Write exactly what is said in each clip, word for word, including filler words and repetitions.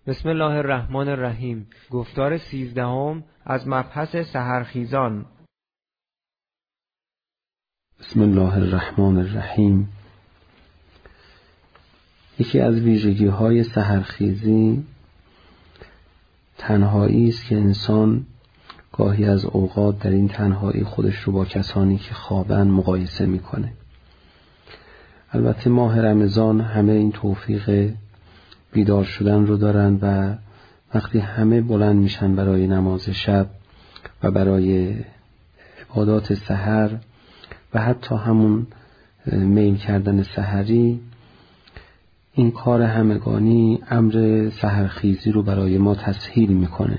بسم الله الرحمن الرحیم. گفتار سیزدهم از مبحث سحرخیزان. بسم الله الرحمن الرحیم. یکی از ویژگی های سحرخیزی تنهایی است که انسان گاهی از اوقات در این تنهایی خودش رو با کسانی که خوابن مقایسه میکنه. البته ماه رمضان همه این توفیق بیدار شدن رو دارن و وقتی همه بلند میشن برای نماز شب و برای عبادات سحر و حتی همون میل کردن سحری، این کار همگانی امر سحرخیزی رو برای ما تسهیل میکنه.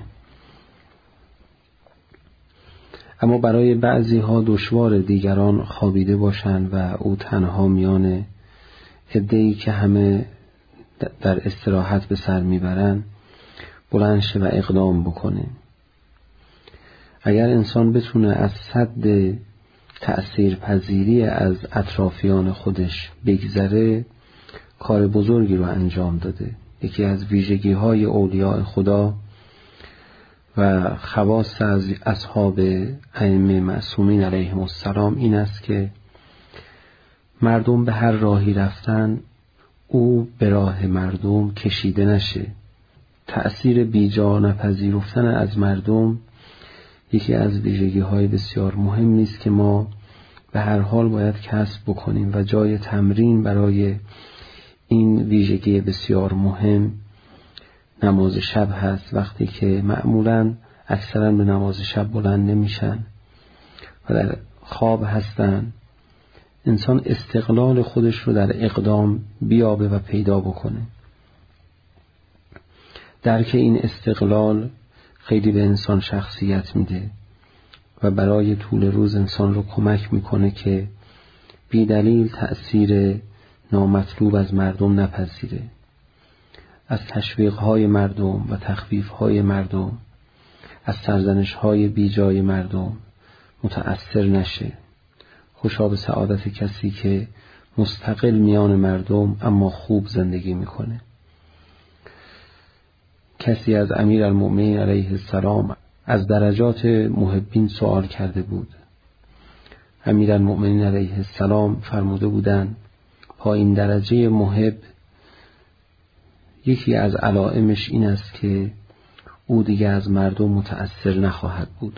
اما برای بعضی ها دشوار دیگران خوابیده باشن و او تنها میان عده‌ای که همه در استراحت به سر میبرن بلند شه و اقدام بکنه. اگر انسان بتونه از سد تأثیر پذیری از اطرافیان خودش بگذره، کار بزرگی رو انجام داده. یکی از ویژگی های اولیاء خدا و خواص از اصحاب ائمه معصومین علیهم السلام این است که مردم به هر راهی رفتن او به راه مردم کشیده نشه. تأثیر بیجا نپذیرفتن از مردم یکی از ویژگی های بسیار مهمی است که ما به هر حال باید کسب بکنیم و جای تمرین برای این ویژگی بسیار مهم نماز شب هست. وقتی که معمولاً اکثرا به نماز شب بلند نمیشن و در خواب هستن، انسان استقلال خودش رو در اقدام بیابه و پیدا بکنه. درک این استقلال خیلی به انسان شخصیت میده و برای طول روز انسان رو کمک میکنه که بی دلیل تأثیر نامطلوب از مردم نپذیره، از تشویق‌های مردم و تخفیف‌های مردم، از سرزنش‌های بیجای مردم متأثر نشه. خوشا به سعادت کسی که مستقل میان مردم اما خوب زندگی میکنه. کسی از امیرالمؤمنین علیه السلام از درجات محبین سوال کرده بود. امیرالمؤمنین علیه السلام فرموده بودند پایین درجه محب یکی از علائمش این است که او دیگه از مردم متأثر نخواهد بود.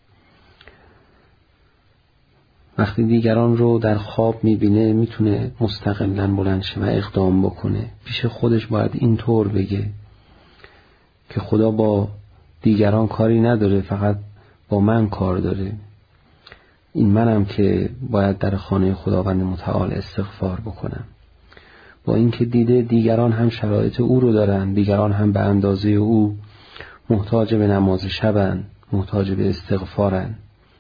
وقتی دیگران رو در خواب میبینه میتونه مستقلاً بلند شه و اقدام بکنه. پیش خودش باید اینطور بگه که خدا با دیگران کاری نداره، فقط با من کار داره. این منم که باید در خانه خداوند متعال استغفار بکنم. با اینکه دیده دیگران هم شرایط او رو دارن، دیگران هم به اندازه او محتاج به نماز شبن، محتاج به استغفارن،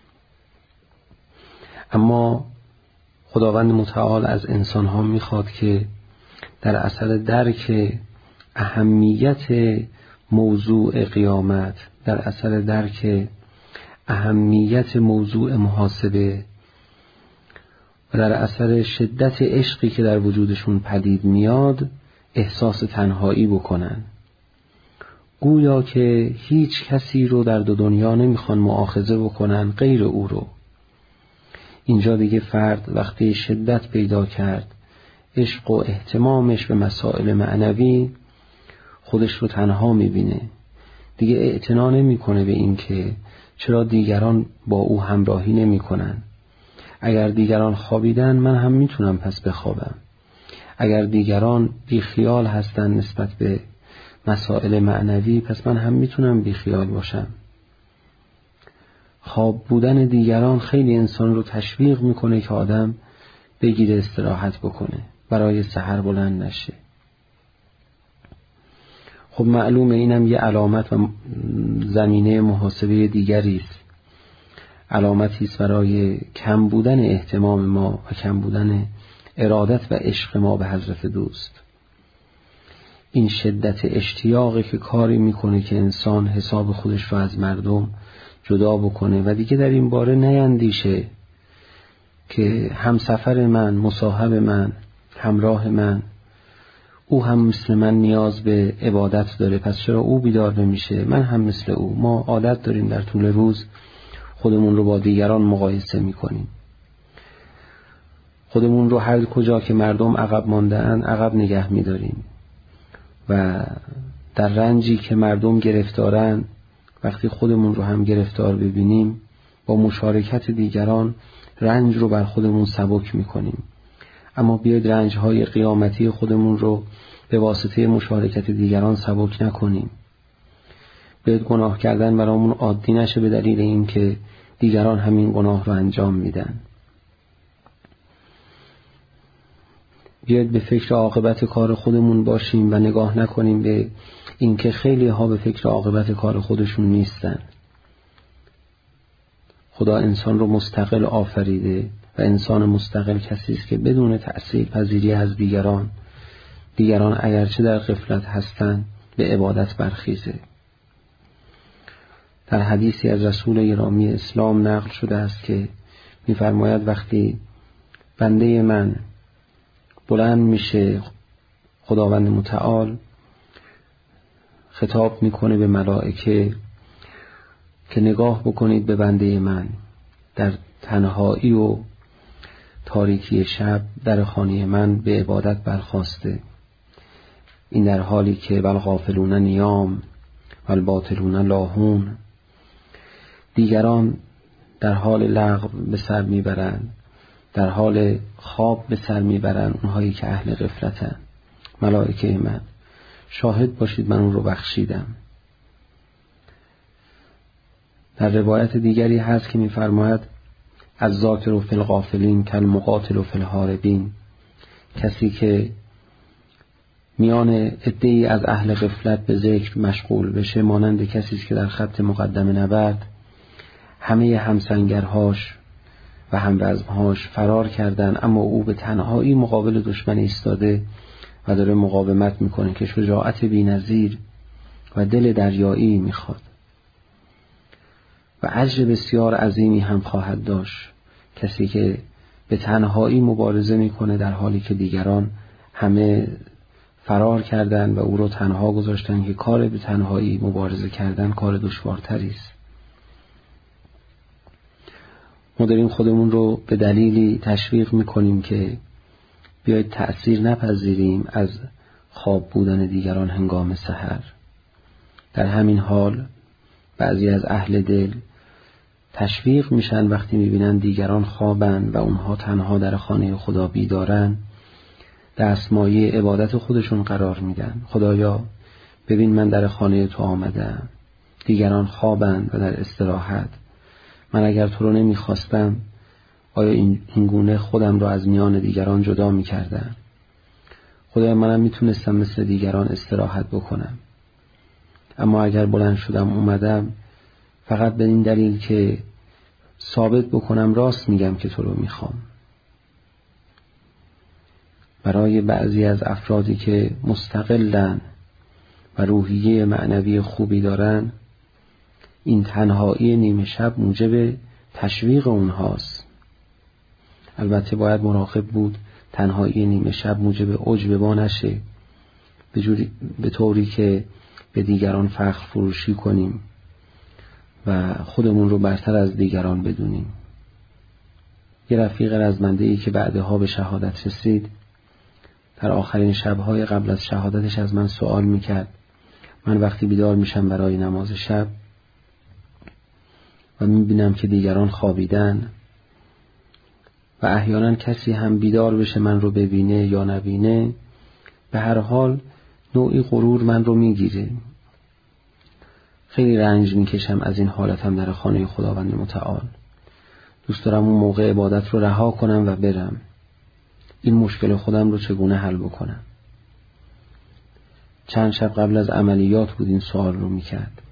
اما خداوند متعال از انسان ها میخواد که در اثر درک اهمیت موضوع قیامت، در اثر درک اهمیت موضوع محاسبه و در اثر شدت عشقی که در وجودشون پدید میاد احساس تنهایی بکنن، گویا که هیچ کسی رو در دو دنیا نمیخوان مؤاخذه بکنن غیر او رو. اینجا دیگه فرد وقتی شدت پیدا کرد عشق و اهتمامش به مسائل معنوی، خودش رو تنها میبینه. دیگه اعتنا نمیکنه به این که چرا دیگران با او همراهی نمیکنن. اگر دیگران خوابیدن من هم میتونم پس بخوابم. اگر دیگران بی خیال هستن نسبت به مسائل معنوی پس من هم میتونم بی خیال باشم. خواب بودن دیگران خیلی انسان رو تشویق میکنه که آدم بگیره استراحت بکنه، برای سحر بلند نشه. خب معلومه اینم یه علامت و زمینه محاسبه دیگری است. علامتی است برای کم بودن اهتمام ما و کم بودن ارادت و عشق ما به حضرت دوست. این شدت اشتیاقی که کاری میکنه که انسان حساب خودش رو از مردم جدا بکنه و دیگه در این باره نیندیشه که همسفر من، مصاحب من، همراه من او هم مثل من نیاز به عبادت داره، پس چرا او بیدار نمیشه؟ من هم مثل او. ما عادت داریم در طول روز خودمون رو با دیگران مقایسه میکنیم، خودمون رو هر کجا که مردم عقب مانده‌اند عقب نگه میداریم و در رنجی که مردم گرفتارن وقتی خودمون رو هم گرفتار ببینیم با مشارکت دیگران رنج رو بر خودمون سبک میکنیم. اما بیاید رنج‌های قیامتی خودمون رو به واسطه مشارکت دیگران سبک نکنیم. بیاید گناه کردن برامون عادی نشه به دلیل اینکه دیگران همین گناه رو انجام میدن. بیاید به فکر عاقبت کار خودمون باشیم و نگاه نکنیم به اینکه خیلی ها به فکر عاقبت کار خودشون نیستن. خدا انسان رو مستقل آفریده و انسان مستقل کسی است که بدون تأثیر پذیری از دیگران دیگران اگرچه در غفلت هستند به عبادت برخیزه. در حدیثی از رسول گرامی اسلام نقل شده است که می‌فرماید وقتی بنده من بلند میشه خداوند متعال خطاب میکنه به ملائکه که نگاه بکنید به بنده من در تنهایی و تاریکی شب در خانه من به عبادت برخاسته. این در حالی که والغافلون نیام والباطلون لاهون، دیگران در حال لغو به سر میبرند، در حال خواب به سر میبرند اونهایی که اهل غفلتن. ملائکه من شاهد باشید من اون رو بخشیدم. در روایت دیگری هست که میفرماید الذاکر فی الغافلین کالمقاتل فی الهاربین، کسی که میان عده‌ای از اهل غفلت به ذکر مشغول بشه مانند کسی است که در خط مقدم نبرد همه همسنگرهاش و هموزنهاش فرار کردن، اما او به تنهایی مقابل دشمن ایستاده و داره مقاومت میکنه که شجاعت بی‌نظیر و دل دریایی میخواد و اجر بسیار عظیمی هم خواهد داشت. کسی که به تنهایی مبارزه میکنه در حالی که دیگران همه فرار کردن و او رو تنها گذاشتن که کار به تنهایی مبارزه کردن کار دشوارتری است. ما داریم خودمون رو به دلیلی تشویق میکنیم که بیایید تأثیر نپذیریم از خواب بودن دیگران هنگام سحر. در همین حال بعضی از اهل دل تشویق میشن وقتی میبینن دیگران خوابن و اونها تنها در خانه خدا بیدارن، دستمایه عبادت خودشون قرار میدن. خدایا ببین من در خانه تو آمدم، دیگران خوابن و در استراحت، من اگر تو رو نمیخواستم آیا این, این گونه خودم رو از میان دیگران جدا میکردم؟ خدایا منم میتونستم مثل دیگران استراحت بکنم، اما اگر بلند شدم اومدم فقط به این دلیل که ثابت بکنم راست میگم که تو رو میخوام. برای بعضی از افرادی که مستقلن و روحیه معنوی خوبی دارن این تنهایی نیمه شب موجب تشویق اونهاست. البته باید مراقب بود تنهایی نیمه شب موجب عجب ما نشه به, جوری، به طوری که به دیگران فخر فروشی کنیم و خودمون رو برتر از دیگران بدونیم. یه رفیق رزمنده‌ای که بعدها به شهادت رسید در آخرین شب‌های قبل از شهادتش از من سوال میکرد. من وقتی بیدار میشم برای نماز شب و میبینم که دیگران خوابیدن و احیانا کسی هم بیدار بشه من رو ببینه یا نبینه، به هر حال نوعی غرور من رو میگیره. خیلی رنج میکشم از این حالتم در خانه خداوند متعال. دوست دارم اون موقع عبادت رو رها کنم و برم. این مشکل خودم رو چگونه حل بکنم؟ چند شب قبل از عملیات بود این سوال رو میکرد.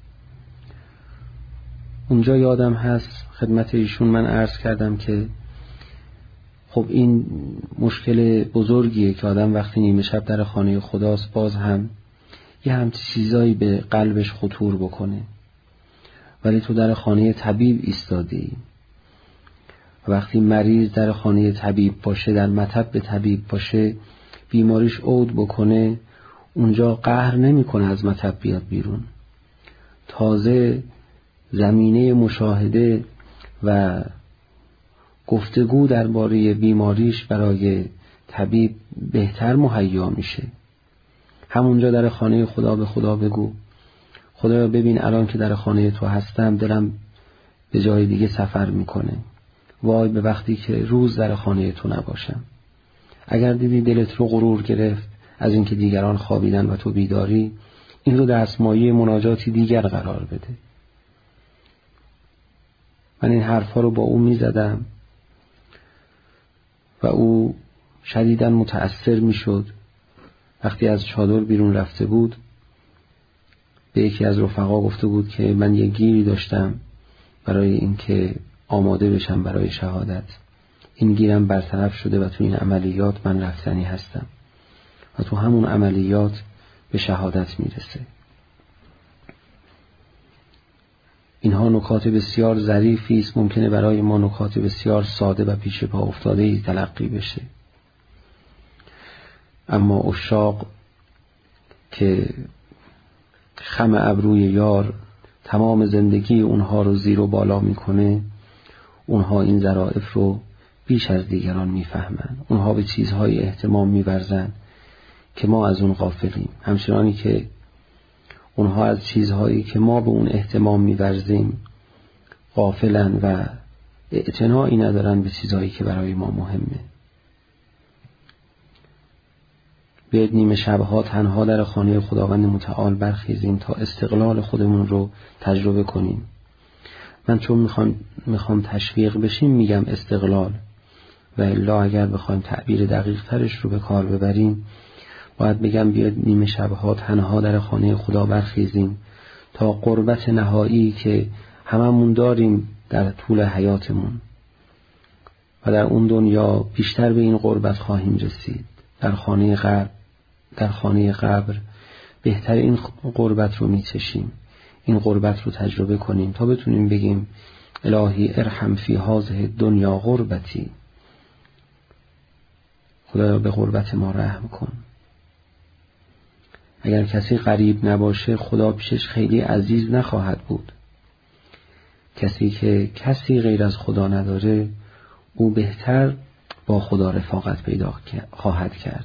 اونجا یادم هست خدمت ایشون من عرض کردم که خب این مشکل بزرگیه که آدم وقتی نیمه شب در خانه خداست باز هم یه همچین چیزایی به قلبش خطور بکنه، ولی تو در خانه طبیب ایستادی. وقتی مریض در خانه طبیب باشه، در مطب طبیب باشه، بیماریش عود بکنه اونجا قهر نمیکنه از مطب بیاد بیرون. تازه زمینه مشاهده و گفتگو درباره بیماریش برای طبیب بهتر مهیا میشه. همونجا در خانه خدا به خدا بگو خدایا ببین الان که در خانه تو هستم دلم به جای دیگه سفر میکنه، وای به وقتی که روز در خانه تو نباشم. اگر دیدی دلت رو غرور گرفت از اینکه دیگران خوابیدن و تو بیداری، این رو دستمایه مناجاتی دیگر قرار بده. من این حرفا رو با او میزدم و او شدیداً متأثر میشد. وقتی از چادر بیرون رفته بود به یکی از رفقا گفته بود که من یه گیری داشتم برای اینکه آماده بشم برای شهادت. این گیرم برطرف شده و تو این عملیات من رفتنی هستم و تو همون عملیات به شهادت میرسه. اینها نکات بسیار ظریفی است، ممکنه برای ما نکات بسیار ساده و پیش پا افتاده ای تلقی بشه، اما عشاق که خم ابروی یار تمام زندگی اونها رو زیر و بالا میکنه، اونها این ظرافت رو بیش از دیگران میفهمن. اونها به چیزهای اهتمام میورزن که ما از اون غافلیم، همچنانی که اونها از چیزهایی که ما به اون اهتمام میورزیم غافلن و اعتنایی ندارن به چیزهایی که برای ما مهمه. بیاید نیمه شبها تنها در خانه خداوند متعال برخیزیم تا استقلال خودمون رو تجربه کنیم. من چون میخوام میخوام تشویق بشیم میگم استقلال، و الا اگر بخوایم تعبیر دقیق ترش رو به کار ببریم باید بگم بیاید نیمه شبها تنها در خانه خدا برخیزیم تا قربت نهایی که هممون داریم در طول حیاتمون و در اون دنیا بیشتر به این قربت خواهیم رسید. در خانه قبر در خانه قبر بهتر این قربت رو میچشیم، این قربت رو تجربه کنیم تا بتونیم بگیم الهی ارحم فی هذه دنیا غربتی، خدایا به غربت ما رحم کن. اگر کسی غریب نباشه خدا پیشش خیلی عزیز نخواهد بود. کسی که کسی غیر از خدا نداره او بهتر با خدا رفاقت پیدا خواهد کرد.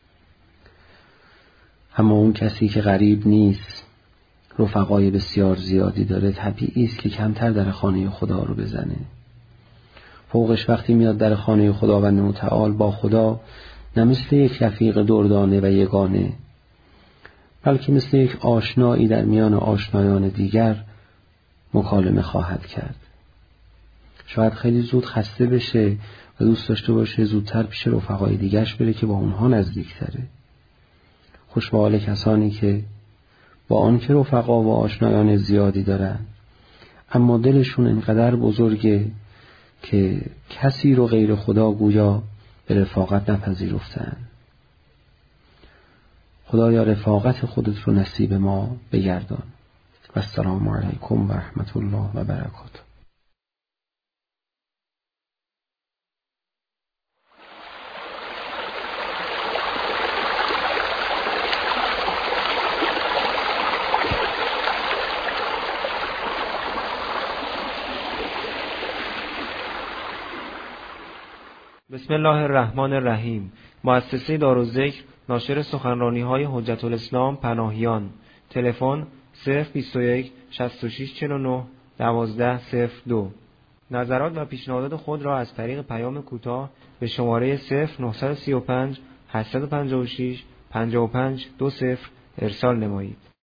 اما اون کسی که غریب نیست، رفقای بسیار زیادی داره، طبیعی است که کمتر در خانه خدا رو بزنه. فوقش وقتی میاد در خانه خداوند متعال با خدا نه مثل یک رفیق دردانه و یگانه، بلکه مثل یک آشنایی در میان آشنایان دیگر مکالمه خواهد کرد. شاید خیلی زود خسته بشه و دوست داشته باشه زودتر پیش رفقای دیگرش بره که با اونها نزدیکتره. خوش به حال کسانی که با آن که رفقا و آشنایان زیادی دارن اما دلشون اینقدر بزرگه که کسی رو غیر خدا گویا به رفاقت نپذیرفتن. خدایا رفاقت خودت رو نصیب ما بگردان. و السلام علیکم و رحمت الله و برکاته. بسم الله الرحمن الرحیم. مؤسسه دارالذکر ناشر سخنرانی‌های حجت الاسلام پناهیان. تلفن صفر بیست و یک شصت و شش چهل و نه دوازده صفر دو. نظرات و پیشنهادات خود را از طریق پیام کوتاه به شماره صفر نه سه پنج هشت پنج شش پنج پنج دو صفر ارسال نمایید.